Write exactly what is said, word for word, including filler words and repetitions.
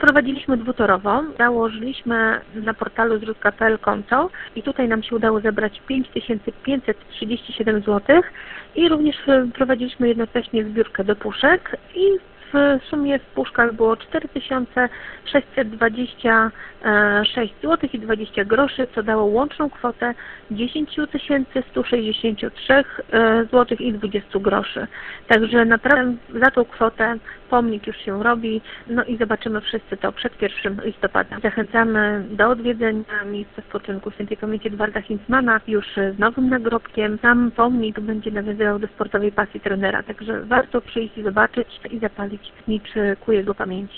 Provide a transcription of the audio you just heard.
prowadziliśmy dwutorowo. Założyliśmy na portalu zrzutka kropka pe el konto i tutaj nam się udało zebrać pięć tysięcy pięćset trzydzieści siedem złotych i również prowadziliśmy jednocześnie zbiórkę do puszek i w sumie w puszkach było cztery tysiące sześćset dwadzieścia sześć złotych i dwadzieścia groszy, co dało łączną kwotę dziesięć tysięcy sto sześćdziesiąt trzy złotych i dwadzieścia groszy. Także naprawdę za tą kwotę pomnik już się robi, no i zobaczymy wszyscy to przed pierwszym listopada. Zachęcamy do odwiedzenia miejsca spoczynku świętej pamięci Edwarda Hinzmana już z nowym nagrobkiem. Sam pomnik będzie nawiązywał do sportowej pasji trenera, także warto przyjść i zobaczyć i zapalić zniczy ku jego pamięci.